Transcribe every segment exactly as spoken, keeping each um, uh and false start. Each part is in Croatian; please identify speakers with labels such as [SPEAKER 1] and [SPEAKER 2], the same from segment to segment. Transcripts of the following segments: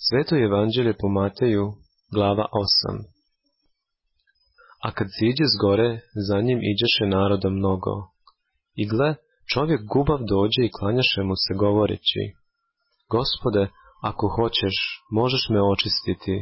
[SPEAKER 1] Sveto evanđelje po Mateju, glava osam. A kad siđe s gore, za njim iđeše naroda mnogo. I gle, čovjek gubav dođe i klanjaše mu se govoreći: Gospode, ako hoćeš, možeš me očistiti.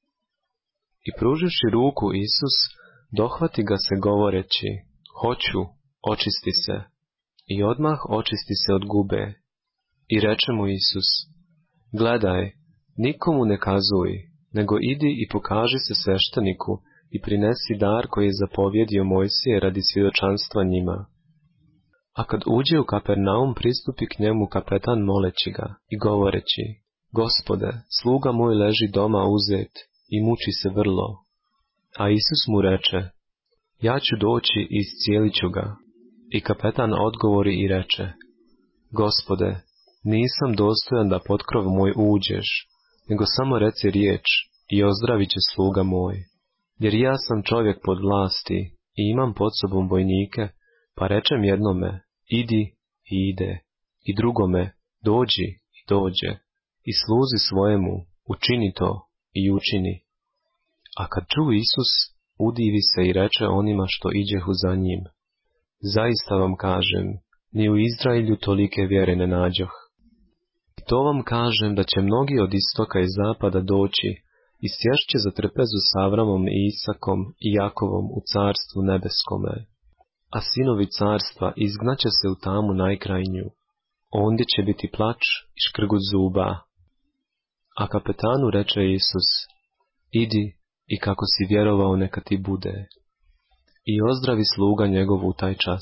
[SPEAKER 1] I pruživši ruku Isus, dohvati ga se govoreći: Hoću, očisti se. I odmah očisti se od gube. I reče mu Isus: Gledaj, nikomu ne kazuj, nego idi i pokaži se svešteniku i prinesi dar koji je zapovjedio Mojsije radi svjedočanstva njima. A kad uđe u Kapernaum, pristupi k njemu kapetan moleći ga i govoreći: Gospode, sluga moj leži doma uzet i muči se vrlo. A Isus mu reče: Ja ću doći i iscijelit ću ga. I kapetan odgovori i reče: Gospode, nisam dostojan da pod krov moj uđeš, nego samo reci riječ i ozdravit će sluga moj. Jer ja sam čovjek pod vlasti i imam pod sobom vojnike, pa rečem jednome: idi i ide, i drugome: dođi i dođe, i sluzi svojemu: učini to i učini. A kad ču Isus, udivi se i reče onima što iđehu za njim: Zaista vam kažem, ni u Izraelju tolike vjere ne nađoh. I to vam kažem da će mnogi od istoka i zapada doći i sješće za trpezu s Avramom i Isakom i Jakovom u carstvu nebeskome. A sinovi carstva izgnaće se u tamu najkrajnju. Ondje će biti plač i škrgut zuba. A kapetanu reče Isus: Idi i kako si vjerovao neka ti bude. I ozdravi sluga njegov u taj čas.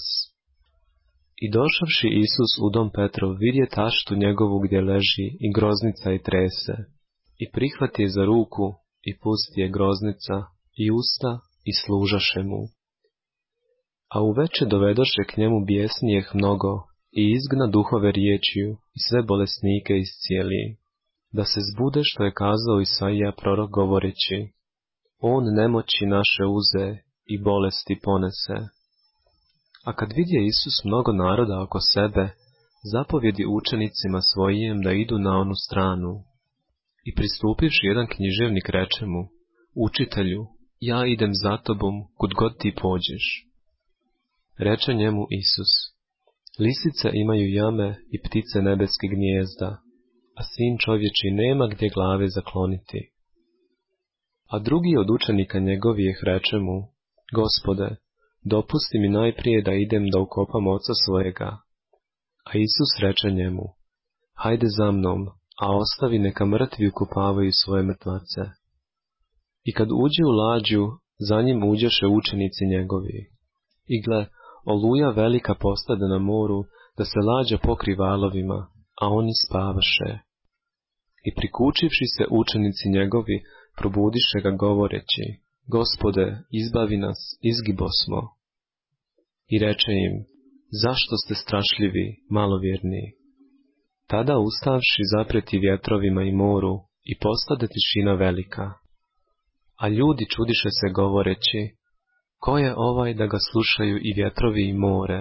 [SPEAKER 1] I došavši Isus u dom Petrov, vidje taštu njegovu gdje leži i groznica i trese. I prihvati je za ruku i pusti je groznica i usta i služaše mu. A uveče dovedoše k njemu bijesnijeh mnogo i izgna duhove riječju i sve bolesnike iscijeli, da se zbude što je kazao Isaija prorok govoreći: On nemoći naše uze i bolesti ponese. A kad vidje Isus mnogo naroda oko sebe, zapovjedi učenicima svojim da idu na onu stranu. I pristupivši jedan književnik reče mu: Učitelju, ja idem za tobom kud god ti pođeš. Reče njemu Isus: Lisice imaju jame i ptice nebeske gnijezda, a sin čovječi nema gdje glave zakloniti. A drugi od učenika njegovih reče mu: Gospode, dopusti mi najprije da idem da ukopam oca svojega. A Isus reče njemu: Hajde za mnom, a ostavi neka mrtvi ukopavaju svoje mrtvace. I kad uđe u lađu, za njim uđeše učenici njegovi. I gle, oluja velika postade na moru, da se lađa pokri valovima, a oni spavaše. I prikučivši se učenici njegovi, probudiše ga govoreći: Gospode, izbavi nas, izgibosmo. I reče im: Zašto ste strašljivi, malovjerni? Tada ustavši zapreti vjetrovima i moru, i postade tišina velika. A ljudi čudiše se govoreći: Ko je ovaj da ga slušaju i vjetrovi i more?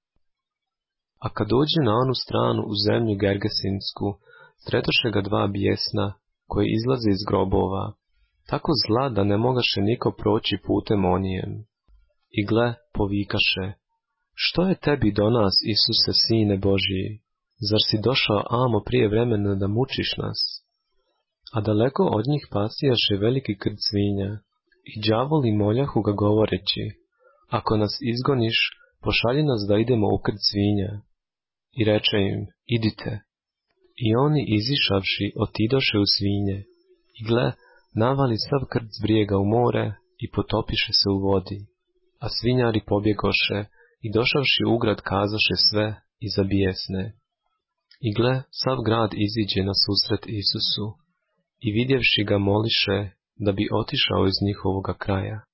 [SPEAKER 1] A kad dođe na onu stranu u zemlju Gergesinsku, sretoše ga dva bijesna, koji izlaze iz grobova, tako zla da ne mogaše niko proći putem onijem. I gle, povikaše: Što je tebi do nas, Isuse, Sine Božiji? Zar si došao amo prije vremena da mučiš nas? A daleko od njih pasijaše veliki krd svinja, i đavoli moljahu ga govoreći: Ako nas izgoniš, pošalji nas da idemo u krd svinja. I reče im: Idite. I oni izišavši otidoše u svinje, i gle, navali sav krd s brijega u more i potopiše se u vodi. A svinjari pobjegoše i došavši u grad kazaše sve i zabijesne. I gle, sav grad iziđe na susret Isusu i vidjevši ga moliše da bi otišao iz njihovoga kraja.